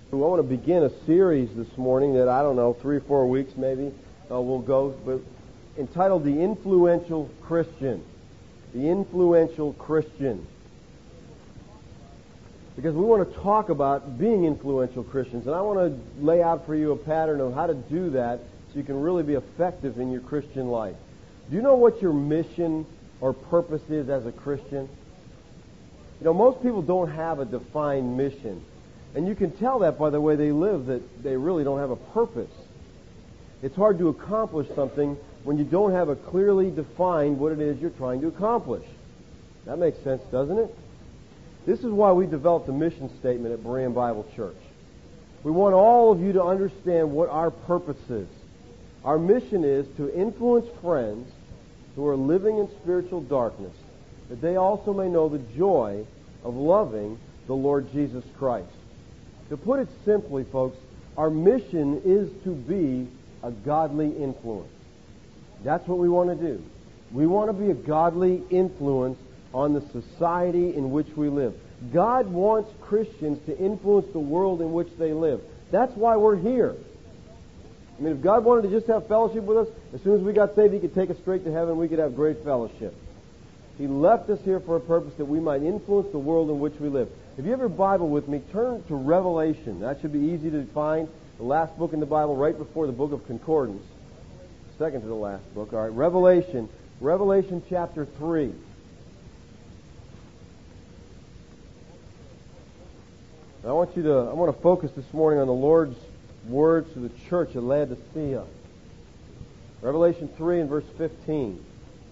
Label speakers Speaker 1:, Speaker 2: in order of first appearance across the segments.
Speaker 1: I want to begin a series this morning that, I don't know, 3 or 4 weeks maybe we'll go, but entitled The Influential Christian. The Influential Christian. Because we want to talk about being influential Christians, and I want to lay out for you a pattern of how to do that so you can really be effective in your Christian life. Do you know what your mission or purpose is as a Christian? You know, most people don't have a defined mission. And you can tell that by the way they live, that they really don't have a purpose. It's hard to accomplish something when you don't have a clearly defined what it is you're trying to accomplish. That makes sense, doesn't it? This is why we developed a mission statement at Berean Bible Church. We want all of you to understand what our purpose is. Our mission is to influence friends who are living in spiritual darkness, that they also may know the joy of loving the Lord Jesus Christ. To put it simply, folks, our mission is to be a godly influence. That's what we want to do. We want to be a godly influence on the society in which we live. God wants Christians to influence the world in which they live. That's why we're here. I mean, if God wanted to just have fellowship with us, as soon as we got saved, He could take us straight to heaven, we could have great fellowship. He left us here for a purpose that we might influence the world in which we live. If you have your Bible with me, turn to Revelation. That should be easy to find. The last book in the Bible, right before the book of Concordance. Second to the last book. All right, Revelation. Revelation chapter 3. I want to focus this morning on the Lord's words to the church at Laodicea. Revelation 3 and verse 15.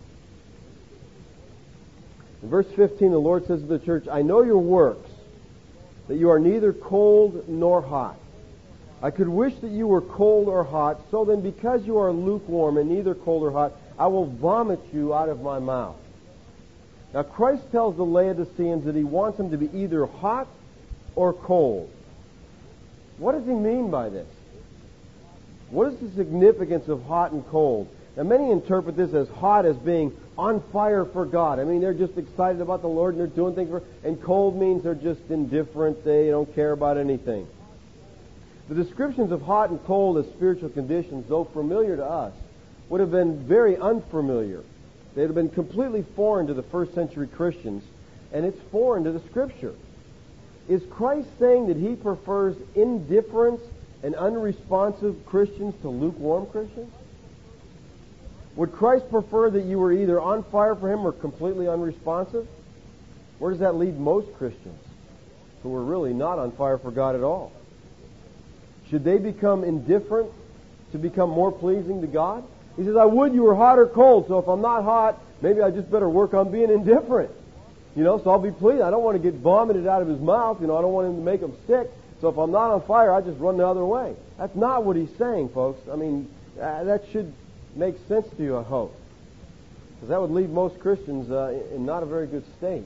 Speaker 1: In verse 15, the Lord says to the church, I know your works, that you are neither cold nor hot. I could wish that you were cold or hot, so then because you are lukewarm and neither cold or hot, I will vomit you out of my mouth. Now Christ tells the Laodiceans that He wants them to be either hot or cold. What does He mean by this? What is the significance of hot and cold? Now many interpret this as hot as being on fire for God. I mean, they're just excited about the Lord and they're doing things and cold means they're just indifferent. They don't care about anything. The descriptions of hot and cold as spiritual conditions, though familiar to us, would have been very unfamiliar. They'd have been completely foreign to the first century Christians, and it's foreign to the Scripture. Is Christ saying that He prefers indifference and unresponsive Christians to lukewarm Christians? Would Christ prefer that you were either on fire for Him or completely unresponsive? Where does that lead most Christians who are really not on fire for God at all? Should they become indifferent to become more pleasing to God? He says, I would you were hot or cold, so if I'm not hot, maybe I just better work on being indifferent. You know, so I'll be pleased. I don't want to get vomited out of His mouth. You know, I don't want Him to make Him sick. So if I'm not on fire, I just run the other way. That's not what He's saying, folks. I mean, that should make sense to you, I hope. Because that would leave most Christians in not a very good state.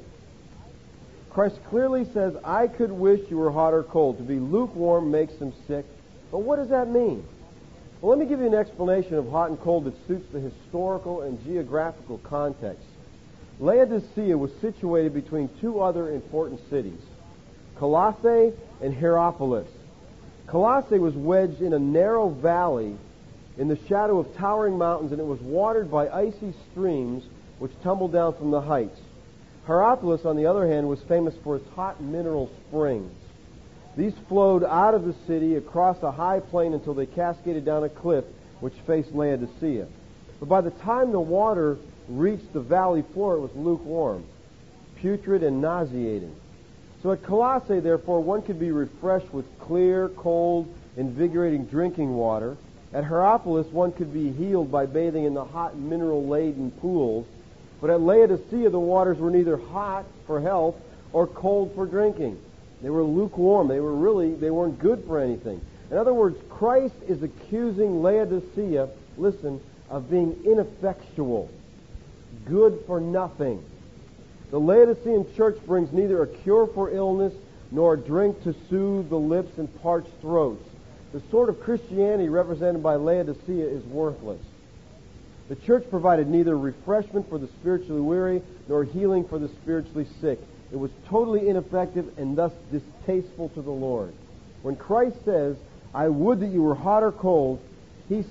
Speaker 1: Christ clearly says, I could wish you were hot or cold. To be lukewarm makes them sick. But what does that mean? Well, let me give you an explanation of hot and cold that suits the historical and geographical context. Laodicea was situated between two other important cities, Colossae and Hierapolis. Colossae was wedged in a narrow valley in the shadow of towering mountains, and it was watered by icy streams which tumbled down from the heights. Hierapolis, on the other hand, was famous for its hot mineral springs. These flowed out of the city across a high plain until they cascaded down a cliff which faced Laodicea. But by the time the water reached the valley floor, it was lukewarm, putrid, and nauseating. So at Colossae, therefore, one could be refreshed with clear, cold, invigorating drinking water. At Hierapolis, one could be healed by bathing in the hot, mineral-laden pools. But at Laodicea, the waters were neither hot for health or cold for drinking. They were lukewarm. They weren't good for anything. In other words, Christ is accusing Laodicea, listen, of being ineffectual, good for nothing. The Laodicean church brings neither a cure for illness nor a drink to soothe the lips and parched throats. The sort of Christianity represented by Laodicea is worthless. The church provided neither refreshment for the spiritually weary nor healing for the spiritually sick. It was totally ineffective and thus distasteful to the Lord. When Christ says, I would that you were hot or cold, he's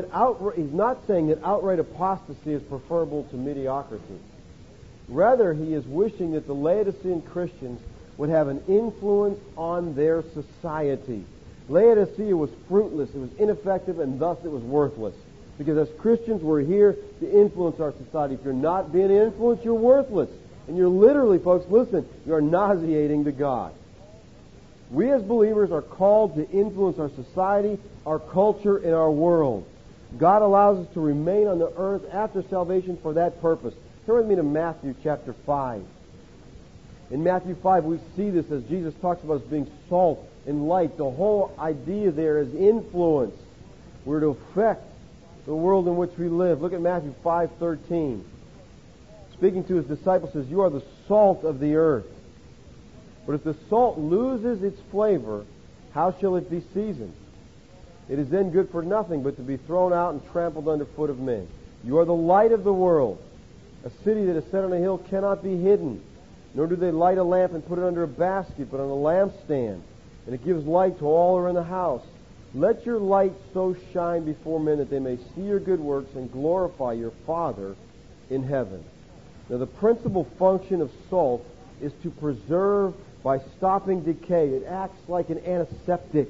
Speaker 1: not saying that outright apostasy is preferable to mediocrity. Rather, he is wishing that the Laodicean Christians would have an influence on their society. Laodicea was fruitless, it was ineffective, and thus it was worthless. Because as Christians, we're here to influence our society. If you're not being influenced, you're worthless. And you're literally, folks, listen, you're nauseating to God. We as believers are called to influence our society, our culture, and our world. God allows us to remain on the earth after salvation for that purpose. Turn with me to Matthew chapter 5. In Matthew 5, we see this as Jesus talks about us being salt and light. The whole idea there is influence. We're to affect the world in which we live. Look at Matthew 5:13. Speaking to his disciples, says, you are the salt of the earth. But if the salt loses its flavor, how shall it be seasoned? It is then good for nothing but to be thrown out and trampled underfoot of men. You are the light of the world. A city that is set on a hill cannot be hidden. Nor do they light a lamp and put it under a basket, but on a lampstand. And it gives light to all who are in the house. Let your light so shine before men that they may see your good works and glorify your Father in heaven. Now, the principal function of salt is to preserve by stopping decay. It acts like an antiseptic.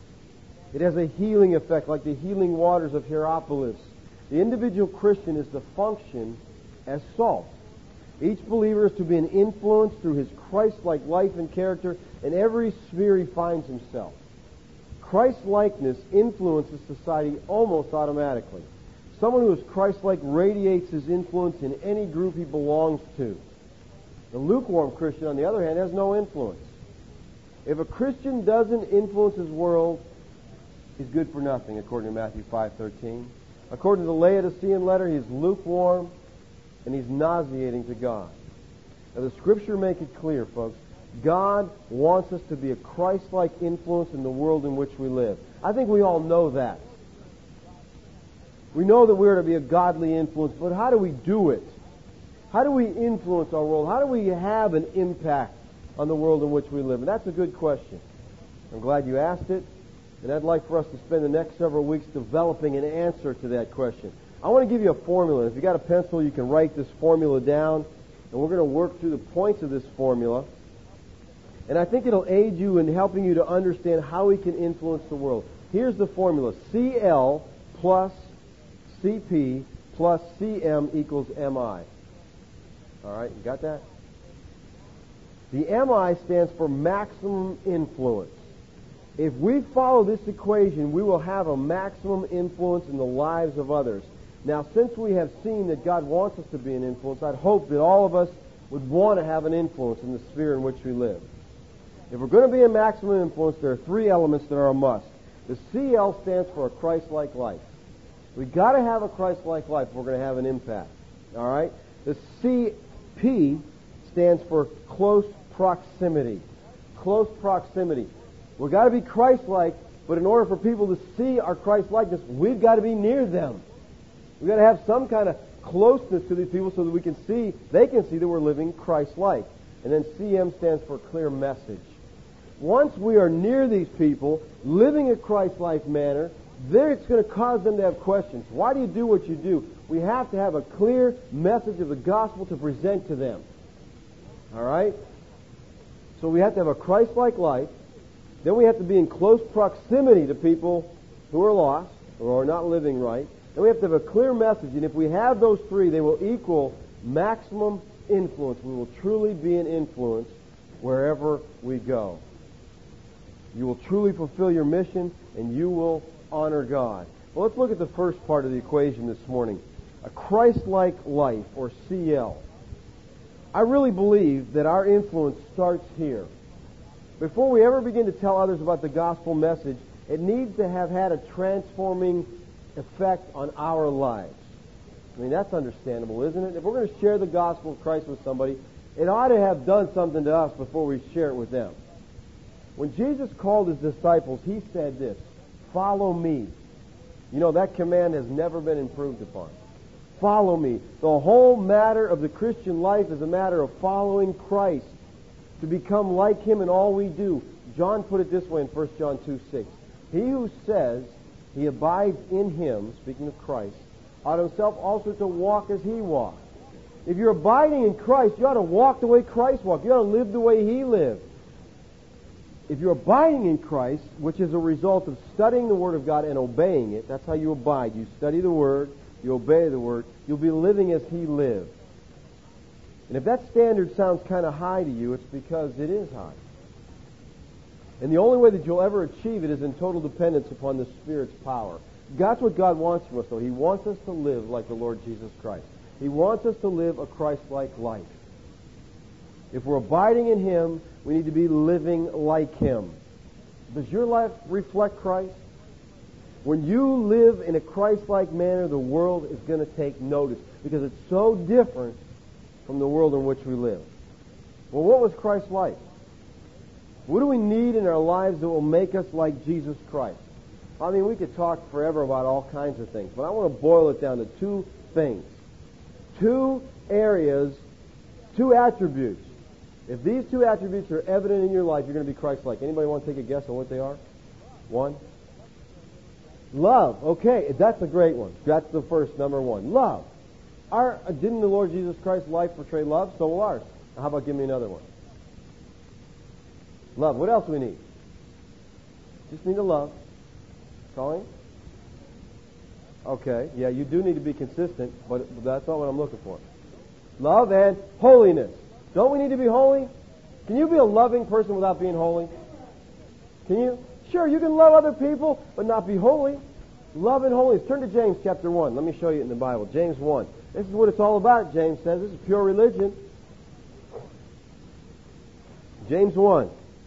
Speaker 1: It has a healing effect, like the healing waters of Hierapolis. The individual Christian is to function as salt. Each believer is to be an influence through his Christ-like life and character in every sphere he finds himself. Christ-likeness influences society almost automatically. Someone who is Christ-like radiates his influence in any group he belongs to. The lukewarm Christian, on the other hand, has no influence. If a Christian doesn't influence his world, he's good for nothing, according to Matthew 5:13. According to the Laodicean letter, he's lukewarm and he's nauseating to God. Now, the Scripture make it clear, folks. God wants us to be a Christ-like influence in the world in which we live. I think we all know that. We know that we're to be a godly influence, but how do we do it? How do we influence our world? How do we have an impact on the world in which we live? And that's a good question. I'm glad you asked it, and I'd like for us to spend the next several weeks developing an answer to that question. I want to give you a formula. If you got a pencil, you can write this formula down, and we're going to work through the points of this formula. And I think it'll aid you in helping you to understand how we can influence the world. Here's the formula. CL plus CP plus CM equals MI. All right, you got that? The MI stands for maximum influence. If we follow this equation, we will have a maximum influence in the lives of others. Now, since we have seen that God wants us to be an influence, I'd hope that all of us would want to have an influence in the sphere in which we live. If we're going to be a maximum influence, there are three elements that are a must. The CL stands for a Christ-like life. We've got to have a Christ-like life if we're going to have an impact. All right? The CP stands for close proximity. Close proximity. We've got to be Christ-like, but in order for people to see our Christ-likeness, we've got to be near them. We've got to have some kind of closeness to these people so that they can see that we're living Christ-like. And then CM stands for clear message. Once we are near these people, living a Christ-like manner, it's going to cause them to have questions. Why do you do what you do? We have to have a clear message of the gospel to present to them. All right? So we have to have a Christ-like life. Then we have to be in close proximity to people who are lost or are not living right. And we have to have a clear message. And if we have those three, they will equal maximum influence. We will truly be an influence wherever we go. You will truly fulfill your mission, and you will honor God. Well, let's look at the first part of the equation this morning. A Christ-like life, or CL. I really believe that our influence starts here. Before we ever begin to tell others about the gospel message, it needs to have had a transforming effect on our lives. I mean, that's understandable, isn't it? If we're going to share the gospel of Christ with somebody, it ought to have done something to us before we share it with them. When Jesus called his disciples, he said this, "Follow me." You know, that command has never been improved upon. Follow me. The whole matter of the Christian life is a matter of following Christ, to become like him in all we do. John put it this way in 1 John 2:6. He who says he abides in him, speaking of Christ, ought himself also to walk as he walked. If you're abiding in Christ, you ought to walk the way Christ walked. You ought to live the way he lived. If you're abiding in Christ, which is a result of studying the Word of God and obeying it, that's how you abide. You study the Word, you obey the Word, you'll be living as he lived. And if that standard sounds kind of high to you, it's because it is high. And the only way that you'll ever achieve it is in total dependence upon the Spirit's power. That's what God wants from us, though. He wants us to live like the Lord Jesus Christ. He wants us to live a Christ-like life. If we're abiding in Him, we need to be living like Him. Does your life reflect Christ? When you live in a Christ-like manner, the world is going to take notice because it's so different from the world in which we live. Well, what was Christ like? What do we need in our lives that will make us like Jesus Christ? I mean, we could talk forever about all kinds of things, but I want to boil it down to two things. Two areas, two attributes. If these two attributes are evident in your life, you're going to be Christ-like. Anybody want to take a guess on what they are? One. Love. Okay, that's a great one. That's the first, number one. Love. Didn't the Lord Jesus Christ's life portray love? So will ours. Now, how about give me another one? Love. What else do we need? Just need to love. Colleen? Okay. Yeah, you do need to be consistent, but that's not what I'm looking for. Love and holiness. Don't we need to be holy? Can you be a loving person without being holy? Can you? Sure, you can love other people, but not be holy. Love and holiness. Turn to James chapter 1. Let me show you in the Bible. James 1. This is what it's all about, James says. This is pure religion. James 1.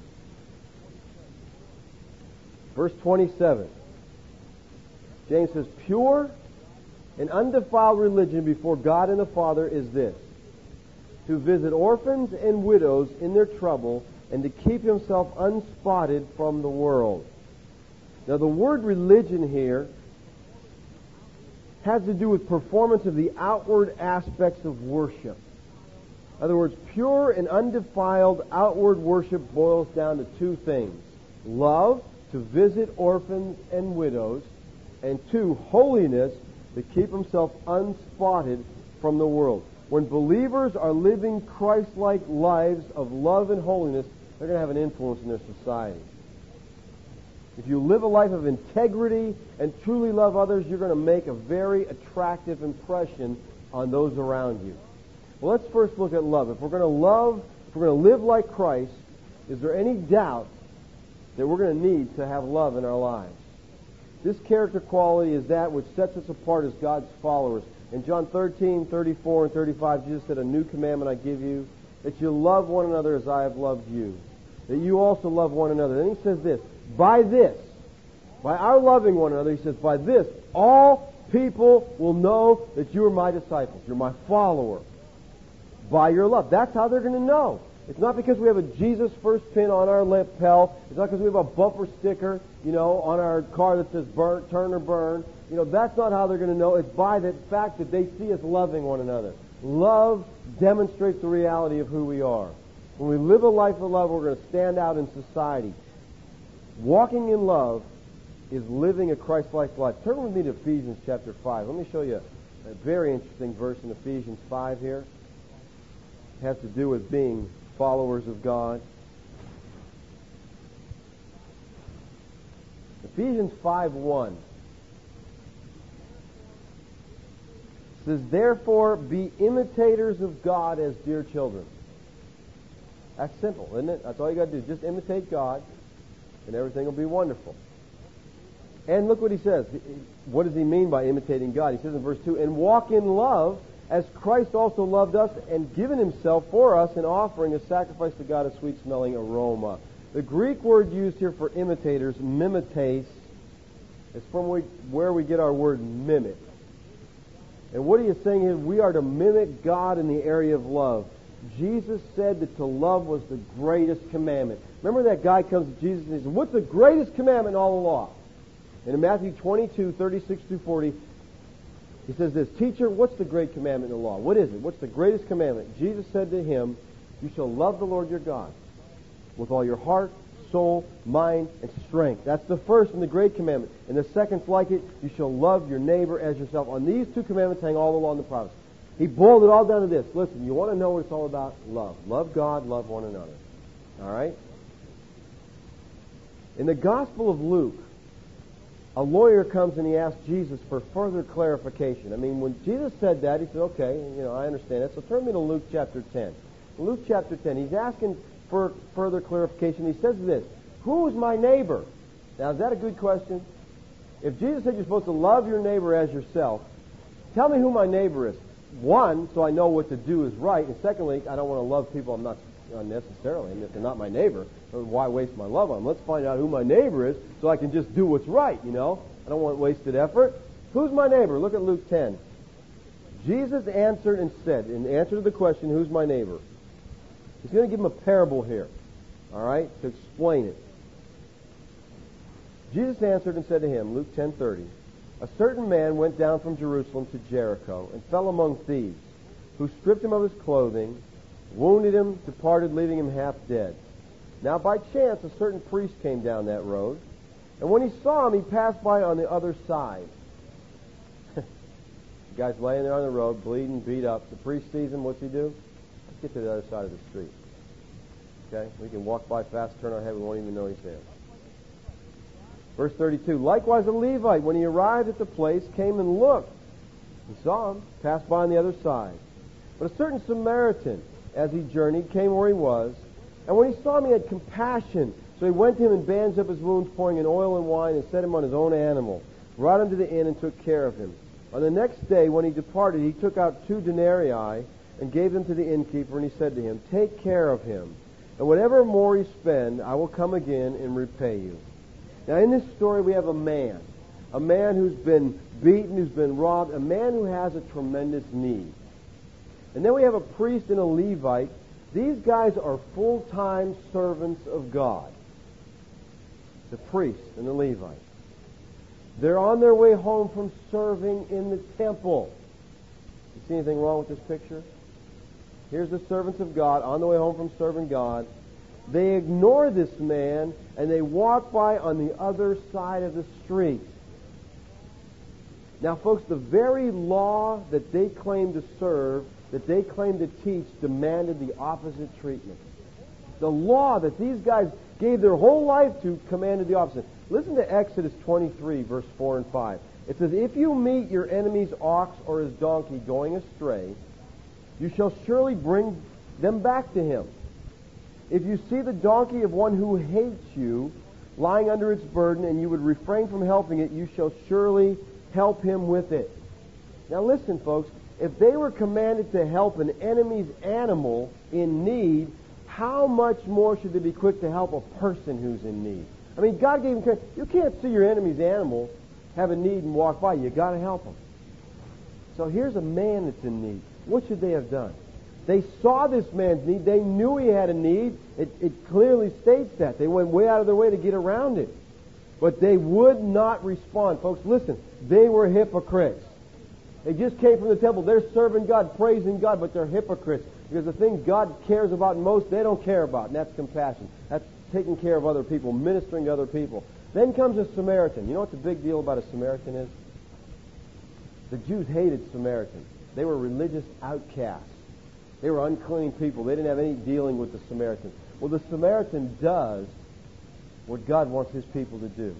Speaker 1: Verse 27. James says, pure and undefiled religion before God and the Father is this: to visit orphans and widows in their trouble and to keep himself unspotted from the world. Now, the word religion here has to do with performance of the outward aspects of worship. In other words, pure and undefiled outward worship boils down to two things: love, to visit orphans and widows, and two, holiness, to keep himself unspotted from the world. When believers are living Christ-like lives of love and holiness, they're going to have an influence in their society. If you live a life of integrity and truly love others, you're going to make a very attractive impression on those around you. Well, let's first look at love. If we're going to love, if we're going to live like Christ, is there any doubt that we're going to need to have love in our lives? This character quality is that which sets us apart as God's followers. In John 13, 34, and 35, Jesus said, "A new commandment I give you, that you love one another as I have loved you, that you also love one another." Then he says this: by our loving one another, he says, by this, all people will know that you are my disciples, you're my follower, by your love. That's how they're going to know. It's not because we have a Jesus first pin on our lapel. It's not because we have a bumper sticker, on our car that says burn, turn or burn. That's not how they're going to know. It's by the fact that they see us loving one another. Love demonstrates the reality of who we are. When we live a life of love, we're going to stand out in society. Walking in love is living a Christ-like life. Turn with me to Ephesians chapter 5. Let me show you a very interesting verse in Ephesians 5 here. It has to do with being followers of God. Ephesians 5:1 says, "Therefore be imitators of God as dear children." That's simple, isn't it? That's all you got to do. Just imitate God, and everything will be wonderful. And look what he says. What does he mean by imitating God? He says in verse 2, "And walk in love, as Christ also loved us and given himself for us, an offering, a sacrifice to God, a sweet-smelling aroma." The Greek word used here for imitators, mimetes, is from where we get our word mimic. And what he is saying is we are to mimic God in the area of love. Jesus said that to love was the greatest commandment. Remember that guy comes to Jesus and he says, "What's the greatest commandment in all the law?" And in Matthew 22, 36 through 40, he says this: "Teacher, what's the great commandment in the law? What is it? What's the greatest commandment?" Jesus said to him, "You shall love the Lord your God with all your heart, soul, mind, and strength. That's the first and the great commandment. And the second's like it, you shall love your neighbor as yourself. On these two commandments hang all the law and the prophets. He boiled it all down to this. Listen, you want to know what it's all about? Love. Love God, love one another. All right? In the Gospel of Luke, a lawyer comes and he asks Jesus for further clarification. I mean, when Jesus said that, he said, okay, I understand that. So turn me to Luke chapter 10. In Luke chapter 10, he's asking for further clarification. He says this, who is my neighbor? Now, is that a good question? If Jesus said you're supposed to love your neighbor as yourself, tell me who my neighbor is. One, so I know what to do is right. And secondly, I don't want to love people I'm not unnecessarily. And if they're not my neighbor, why waste my love on them? Let's find out who my neighbor is so I can just do what's right, I don't want wasted effort. Who's my neighbor? Look at Luke 10. Jesus answered and said, in answer to the question, who's my neighbor? He's going to give him a parable here, all right, to explain it. Jesus answered and said to him, Luke 10:30, a certain man went down from Jerusalem to Jericho and fell among thieves, who stripped him of his clothing, wounded him, departed, leaving him half dead. Now by chance a certain priest came down that road, and when he saw him, he passed by on the other side. The guy's laying there on the road, bleeding, beat up. The priest sees him, what's he do? Let's get to the other side of the street. Okay? We can walk by fast, turn our head, we won't even know he's there. Verse 32, likewise a Levite, when he arrived at the place, came and looked. He saw him, passed by on the other side. But a certain Samaritan, as he journeyed, came where he was, and when he saw him, he had compassion. So he went to him and bandaged up his wounds, pouring in oil and wine, and set him on his own animal, brought him to the inn, and took care of him. On the next day, when he departed, he took out 2 denarii and gave them to the innkeeper, and he said to him, take care of him, and whatever more you spend, I will come again and repay you. Now, in this story, we have a man who's been beaten, who's been robbed, a man who has a tremendous need. And then we have a priest and a Levite. These guys are full-time servants of God. The priest and the Levite. They're on their way home from serving in the temple. You see anything wrong with this picture? Here's the servants of God on the way home from serving God. They ignore this man and they walk by on the other side of the street. Now, folks, the very law that they claim to serve, that they claim to teach, demanded the opposite treatment. The law that these guys gave their whole life to commanded the opposite. Listen to Exodus 23, verse 4 and 5. It says, if you meet your enemy's ox or his donkey going astray, you shall surely bring them back to him. If you see the donkey of one who hates you lying under its burden, and you would refrain from helping it, you shall surely help him with it. Now listen, folks, if they were commanded to help an enemy's animal in need, how much more should they be quick to help a person who's in need? I mean, God gave them command. You can't see your enemy's animal have a need and walk by. You got to help him. So here's a man that's in need. What should they have done? They saw this man's need. They knew he had a need. It clearly states that. They went way out of their way to get around it. But they would not respond. Folks, listen. They were hypocrites. They just came from the temple. They're serving God, praising God, but they're hypocrites. Because the thing God cares about most, they don't care about, and that's compassion. That's taking care of other people, ministering to other people. Then comes a Samaritan. You know what the big deal about a Samaritan is? The Jews hated Samaritans. They were religious outcasts. They were unclean people. They didn't have any dealing with the Samaritan. Well, the Samaritan does what God wants his people to do.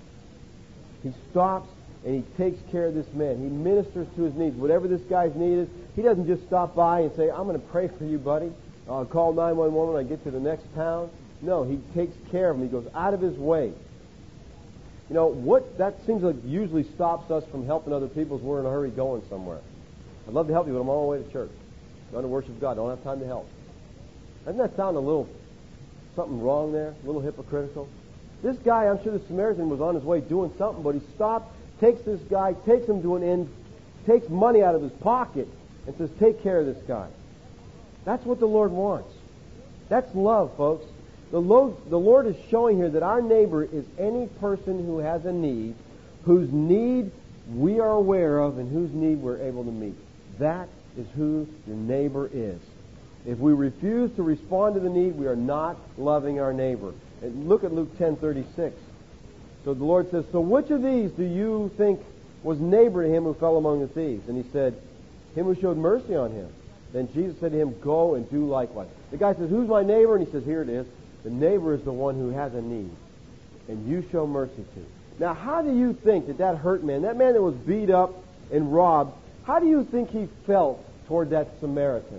Speaker 1: He stops and he takes care of this man. He ministers to his needs. Whatever this guy's need is, he doesn't just stop by and say, I'm going to pray for you, buddy. I'll call 911 when I get to the next town. No, he takes care of him. He goes out of his way. You know, what that seems like usually stops us from helping other people is we're in a hurry going somewhere. I'd love to help you, but I'm on my way to church. I'm going to worship God. I don't have time to help. Doesn't that sound a little something wrong there? A little hypocritical? This guy, I'm sure the Samaritan was on his way doing something, but he stopped, takes this guy, takes him to an inn, takes money out of his pocket, and says, take care of this guy. That's what the Lord wants. That's love, folks. The Lord is showing here that our neighbor is any person who has a need, whose need we are aware of, and whose need we're able to meet. That is who your neighbor is. If we refuse to respond to the need, we are not loving our neighbor. And look at Luke 10:36. So the Lord says, so which of these do you think was neighbor to him who fell among the thieves? And he said, him who showed mercy on him. Then Jesus said to him, go and do likewise. The guy says, who's my neighbor? And he says, here it is. The neighbor is the one who has a need, and you show mercy to. Now, how do you think that hurt man, that man that was beat up and robbed, how do you think he felt toward that Samaritan?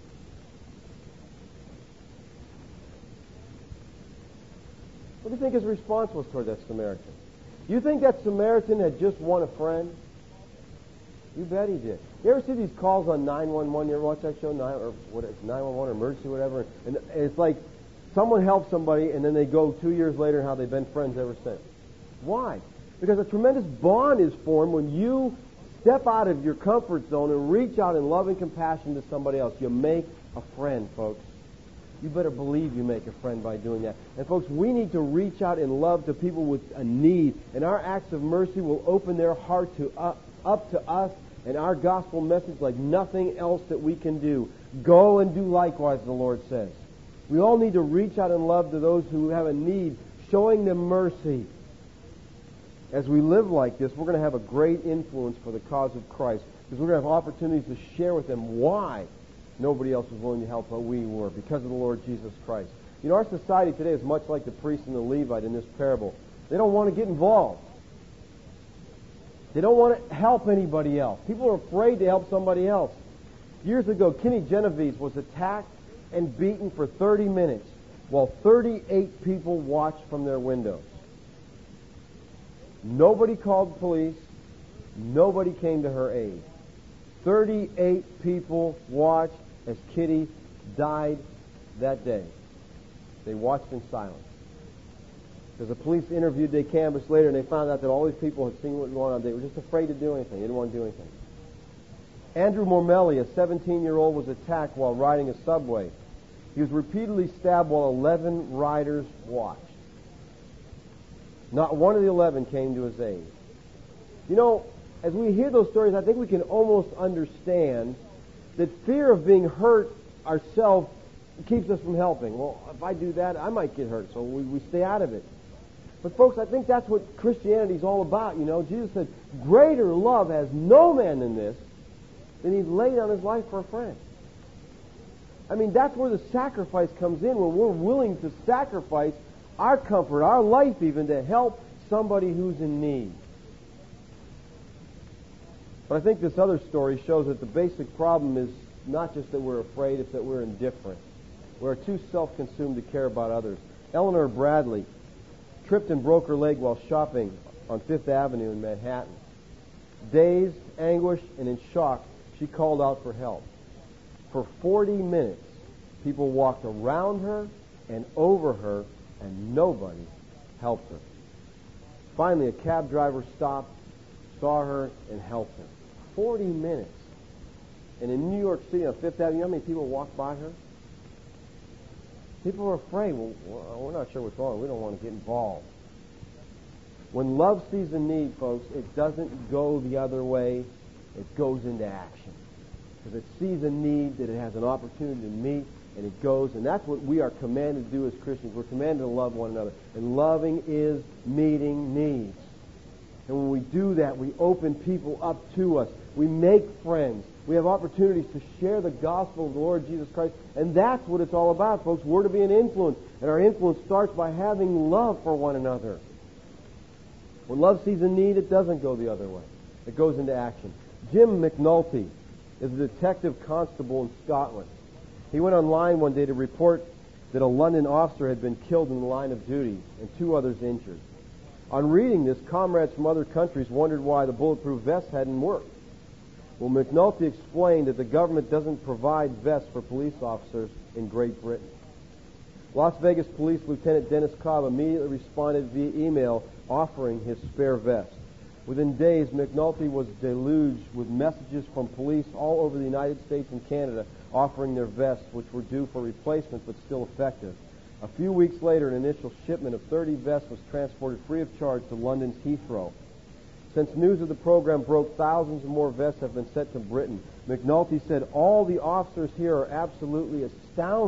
Speaker 1: What do you think his response was toward that Samaritan? You think that Samaritan had just won a friend? You bet he did. You ever see these calls on 911? You ever watch that show, 911 or emergency, whatever? And it's like someone helps somebody, and then they go 2 years later, and how they've been friends ever since. Why? Because a tremendous bond is formed when you step out of your comfort zone and reach out in love and compassion to somebody else. You make a friend, folks. You better believe you make a friend by doing that. And folks, we need to reach out in love to people with a need, and our acts of mercy will open their heart up to us and our gospel message like nothing else that we can do. Go and do likewise, the Lord says. We all need to reach out in love to those who have a need, showing them mercy. As we live like this, we're going to have a great influence for the cause of Christ, because we're going to have opportunities to share with them why nobody else was willing to help, but we were, because of the Lord Jesus Christ. You know, our society today is much like the priest and the Levite in this parable. They don't want to get involved. They don't want to help anybody else. People are afraid to help somebody else. Years ago, Kenny Genovese was attacked and beaten for 30 minutes while 38 people watched from their windows. Nobody called the police. Nobody came to her aid. 38 people watched as Kitty died that day. They watched in silence. Because the police interviewed, they canvassed later, and they found out that all these people had seen what was going on. They were just afraid to do anything. They didn't want to do anything. Andrew Mormelli, a 17-year-old, was attacked while riding a subway. He was repeatedly stabbed while 11 riders watched. Not one of the 11 came to his aid. You know, as we hear those stories, I think we can almost understand that fear of being hurt ourselves keeps us from helping. Well, if I do that, I might get hurt, so we stay out of it. But folks, I think that's what Christianity is all about. You know, Jesus said, greater love has no man than this, than he laid down his life for a friend. I mean, that's where the sacrifice comes in, when we're willing to sacrifice our comfort, our life even, to help somebody who's in need. But I think this other story shows that the basic problem is not just that we're afraid, it's that we're indifferent. We're too self-consumed to care about others. Eleanor Bradley tripped and broke her leg while shopping on Fifth Avenue in Manhattan. Dazed, anguished, and in shock, she called out for help. For 40 minutes, people walked around her and over her, and nobody helped her. Finally, a cab driver stopped, saw her, and helped her. 40 minutes. And in New York City on Fifth Avenue, you know how many people walked by her? People are afraid. Well, we're not sure what's wrong. We don't want to get involved. When love sees a need, folks, it doesn't go the other way. It goes into action. Because it sees a need that it has an opportunity to meet, and it goes. And that's what we are commanded to do as Christians. We're commanded to love one another. And loving is meeting needs. And when we do that, we open people up to us. We make friends. We have opportunities to share the gospel of the Lord Jesus Christ. And that's what it's all about, folks. We're to be an influence. And our influence starts by having love for one another. When love sees a need, it doesn't go the other way. It goes into action. Jim McNulty is a detective constable in Scotland. He went online one day to report that a London officer had been killed in the line of duty and 2 others injured. On reading this, comrades from other countries wondered why the bulletproof vests hadn't worked. Well, McNulty explained that the government doesn't provide vests for police officers in Great Britain. Las Vegas Police Lieutenant Dennis Cobb immediately responded via email offering his spare vest. Within days, McNulty was deluged with messages from police all over the United States and Canada offering their vests, which were due for replacement but still effective. A few weeks later, an initial shipment of 30 vests was transported free of charge to London's Heathrow. Since news of the program broke, thousands of more vests have been sent to Britain. McNulty said, all the officers here are absolutely astounded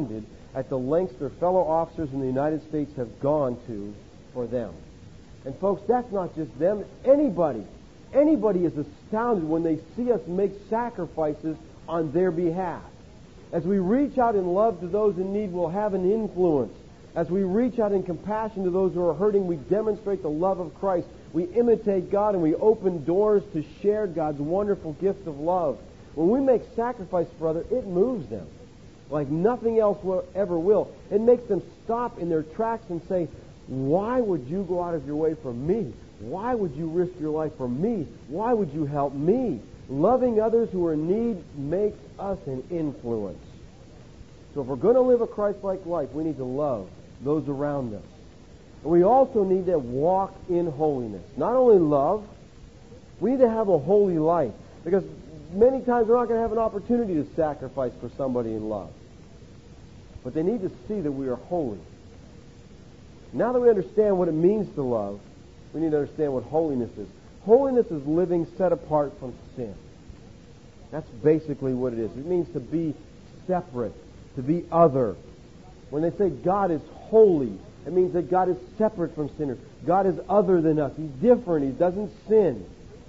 Speaker 1: at the lengths their fellow officers in the United States have gone to for them. And folks, that's not just them. Anybody is astounded when they see us make sacrifices on their behalf. As we reach out in love to those in need, we'll have an influence. As we reach out in compassion to those who are hurting, we demonstrate the love of Christ. We imitate God and we open doors to share God's wonderful gift of love. When we make sacrifice for others, it moves them like nothing else ever will. It makes them stop in their tracks and say, why would you go out of your way for me? Why would you risk your life for me? Why would you help me? Loving others who are in need makes us an influence. So if we're going to live a Christ-like life, we need to love those around us. And we also need to walk in holiness. Not only love, we need to have a holy life. Because many times we're not going to have an opportunity to sacrifice for somebody in love. But they need to see that we are holy. Now that we understand what it means to love, we need to understand what holiness is. Holiness is living set apart from sin. That's basically what it is. It means to be separate, to be other. When they say God is holy, it means that God is separate from sinners. God is other than us. He's different. He doesn't sin.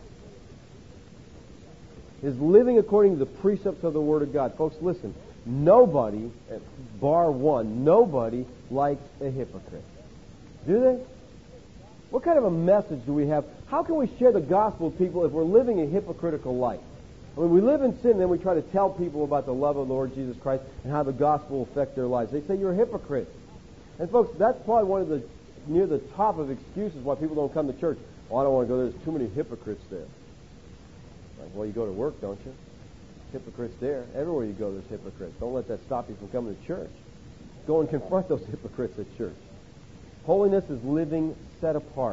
Speaker 1: Is living according to the precepts of the Word of God. Folks, listen. Nobody, bar one, nobody likes a hypocrite. Do they? What kind of a message do we have? How can we share the gospel with people if we're living a hypocritical life? I mean, we live in sin and then we try to tell people about the love of the Lord Jesus Christ and how the gospel will affect their lives. They say you're a hypocrite. And folks, that's probably one of the near the top of excuses why people don't come to church. Oh, I don't want to go there. There's too many hypocrites there. Like, well, you go to work, don't you? Hypocrites there. Everywhere you go, there's hypocrites. Don't let that stop you from coming to church. Go and confront those hypocrites at church. Holiness is living set apart.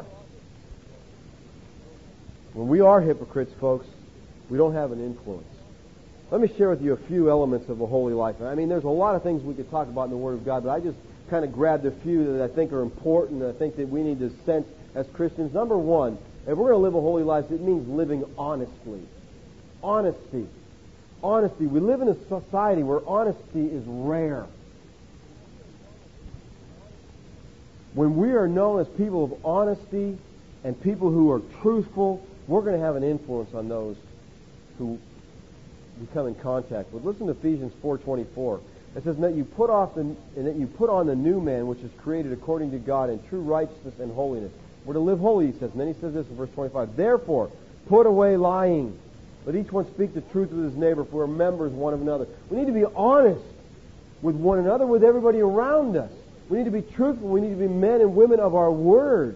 Speaker 1: When we are hypocrites, folks, we don't have an influence. Let me share with you a few elements of a holy life. I mean, there's a lot of things we could talk about in the Word of God, but I just kind of grabbed a few that I think are important, that I think that we need to sense as Christians. Number one, if we're going to live a holy life, it means living honestly. Honesty. Honesty. We live in a society where honesty is rare. When we are known as people of honesty and people who are truthful, we're going to have an influence on those who we come in contact with. Listen to Ephesians 4:24. It says, that you put on the new man, which is created according to God in true righteousness and holiness. We're to live holy, he says. And then he says this in verse 25. Therefore, put away lying. Let each one speak the truth with his neighbor, for we're members one of another. We need to be honest with one another, with everybody around us. We need to be truthful. We need to be men and women of our word.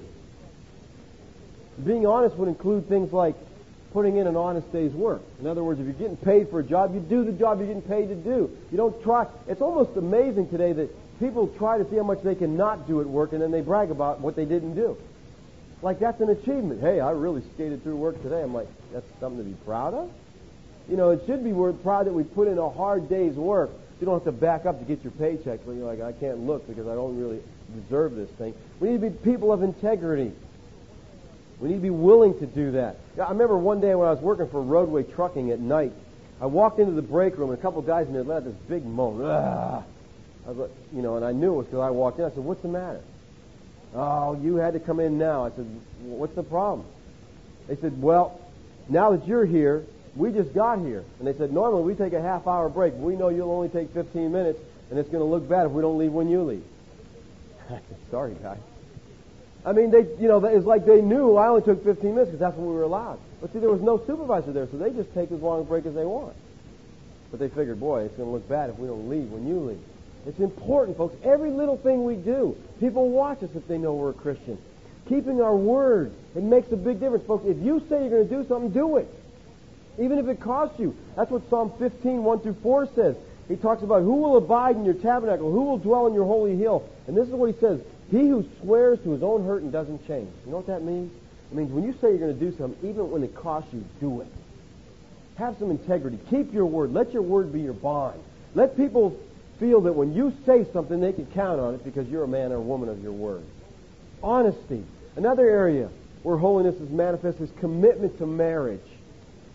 Speaker 1: Being honest would include things like putting in an honest day's work. In other words, if you're getting paid for a job, you do the job you're getting paid to do. You don't try. It's almost amazing today that people try to see how much they can not do at work, and then they brag about what they didn't do. Like that's an achievement. Hey, I really skated through work today. I'm like, that's something to be proud of? You know, it should be we're proud that we put in a hard day's work. You don't have to back up to get your paycheck, but you're like, I can't look because I don't really deserve this thing. We need to be people of integrity. We need to be willing to do that. I remember one day when I was working for Roadway Trucking at night, I walked into the break room and a couple of guys in there let out this big moan. I was like, and I knew it was because I walked in. I said, what's the matter? Oh, you had to come in now. I said, what's the problem? They said, well, now that you're here, we just got here. And they said, normally we take a half-hour break. We know you'll only take 15 minutes, and it's going to look bad if we don't leave when you leave. I said, sorry, guys. I mean, it's like they knew I only took 15 minutes because that's what we were allowed. But see, there was no supervisor there, so they just take as long a break as they want. But they figured, boy, it's going to look bad if we don't leave when you leave. It's important, folks. Every little thing we do, people watch us if they know we're a Christian. Keeping our word, it makes a big difference, folks. If you say you're going to do something, do it. Even if it costs you. That's what Psalm 15, 1-4 says. He talks about who will abide in your tabernacle, who will dwell in your holy hill. And this is what he says. He who swears to his own hurt and doesn't change. You know what that means? It means when you say you're going to do something, even when it costs you, do it. Have some integrity. Keep your word. Let your word be your bond. Let people feel that when you say something, they can count on it because you're a man or a woman of your word. Honesty. Another area where holiness is manifest is commitment to marriage.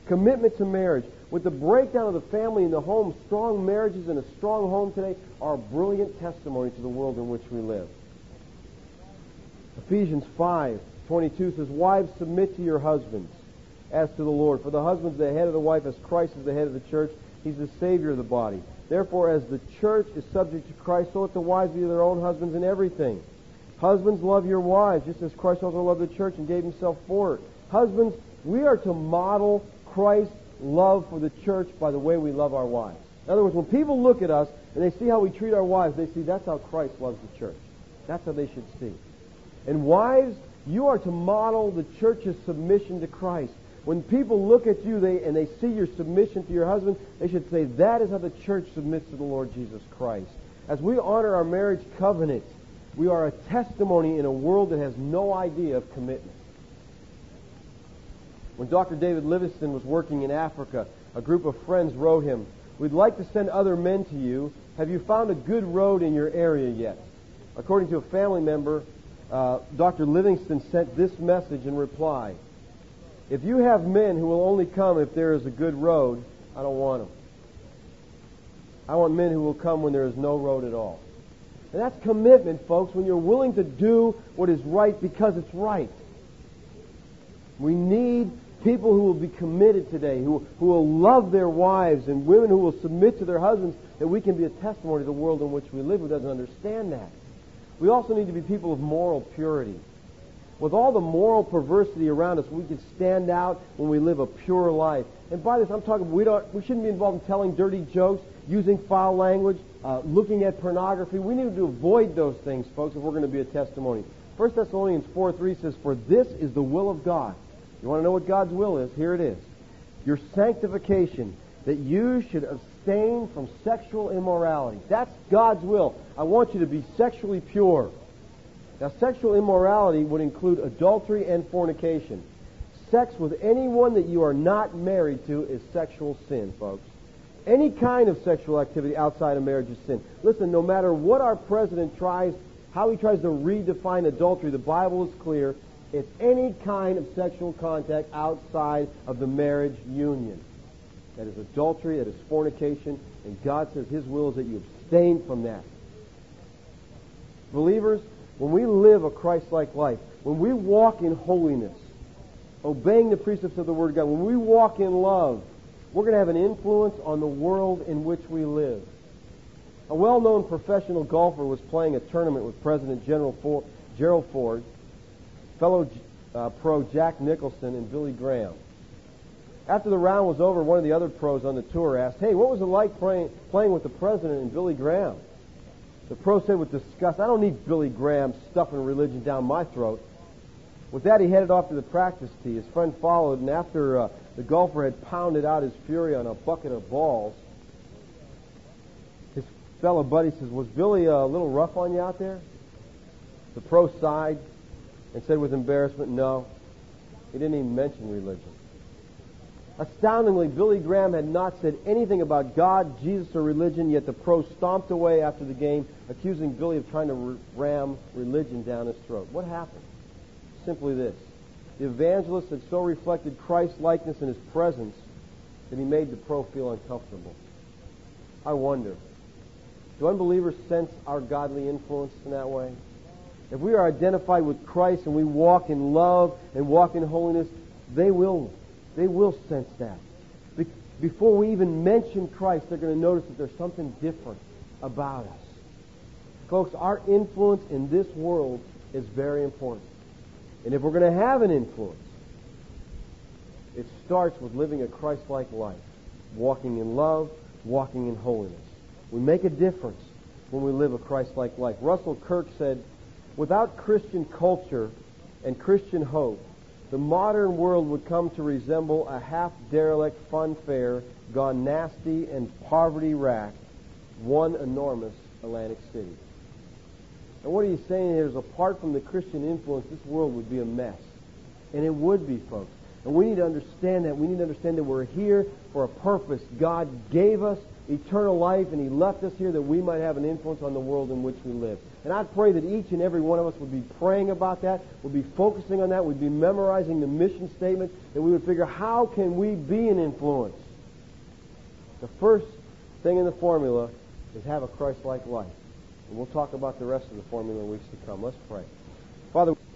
Speaker 1: Commitment to marriage. With the breakdown of the family and the home, strong marriages and a strong home today are a brilliant testimony to the world in which we live. Ephesians 5:22 says, "Wives, submit to your husbands as to the Lord. For the husband is the head of the wife, as Christ is the head of the church. He's the Savior of the body. Therefore, as the church is subject to Christ, so let the wives be to their own husbands in everything. Husbands, love your wives, just as Christ also loved the church and gave himself for it." Husbands, we are to model Christ's love for the church by the way we love our wives. In other words, when people look at us and they see how we treat our wives, they see that's how Christ loves the church. That's how they should see. And wives, you are to model the church's submission to Christ. When people look at you and they see your submission to your husband, they should say, that is how the church submits to the Lord Jesus Christ. As we honor our marriage covenant, we are a testimony in a world that has no idea of commitment. When Dr. David Livingstone was working in Africa, a group of friends wrote him, "We'd like to send other men to you. Have you found a good road in your area yet?" According to a family member, Dr. Livingstone sent this message in reply: "If you have men who will only come if there is a good road, I don't want them. I want men who will come when there is no road at all." And that's commitment, folks, when you're willing to do what is right because it's right. We need people who will be committed today, who will love their wives, and women who will submit to their husbands, that we can be a testimony to the world in which we live who doesn't understand that. We also need to be people of moral purity. With all the moral perversity around us, we can stand out when we live a pure life. And by this, I'm talking, we shouldn't be involved in telling dirty jokes, using foul language, looking at pornography. We need to avoid those things, folks, if we're going to be a testimony. 1 Thessalonians 4:3 says, "For this is the will of God." You want to know what God's will is? Here it is. "Your sanctification, that you should abstain from sexual immorality." That's God's will. I want you to be sexually pure. Now, sexual immorality would include adultery and fornication. Sex with anyone that you are not married to is sexual sin, folks. Any kind of sexual activity outside of marriage is sin. Listen, no matter what our president tries, how he tries to redefine adultery, the Bible is clear. It's any kind of sexual contact outside of the marriage union. That is adultery, that is fornication, and God says His will is that you abstain from that. Believers, when we live a Christ-like life, when we walk in holiness, obeying the precepts of the Word of God, when we walk in love, we're going to have an influence on the world in which we live. A well-known professional golfer was playing a tournament with President Gerald Ford, fellow pro Jack Nicholson, and Billy Graham. After the round was over, one of the other pros on the tour asked, "Hey, what was it like playing with the president and Billy Graham?" The pro said with disgust, "I don't need Billy Graham stuffing religion down my throat." With that, he headed off to the practice tee. His friend followed, and after the golfer had pounded out his fury on a bucket of balls, his fellow buddy says, "Was Billy a little rough on you out there?" The pro sighed and said with embarrassment, "No, he didn't even mention religion." Astoundingly, Billy Graham had not said anything about God, Jesus, or religion, yet the pro stomped away after the game, accusing Billy of trying to ram religion down his throat. What happened? Simply this. The evangelist had so reflected Christ's likeness in his presence that he made the pro feel uncomfortable. I wonder, do unbelievers sense our godly influence in that way? If we are identified with Christ and we walk in love and walk in holiness, they will sense that. Before we even mention Christ, they're going to notice that there's something different about us. Folks, our influence in this world is very important. And if we're going to have an influence, it starts with living a Christ-like life, walking in love, walking in holiness. We make a difference when we live a Christ-like life. Russell Kirk said, "Without Christian culture and Christian hope, the modern world would come to resemble a half-derelict fun fair gone nasty and poverty-racked, one enormous Atlantic City." And what he's saying here is, apart from the Christian influence, this world would be a mess. And it would be, folks. And we need to understand that. We need to understand that we're here for a purpose. God gave us eternal life, and He left us here that we might have an influence on the world in which we live. And I pray that each and every one of us would be praying about that, would be focusing on that, would be memorizing the mission statement, that we would figure, how can we be an influence? The first thing in the formula is have a Christ-like life. And we'll talk about the rest of the formula in weeks to come. Let's pray. Father,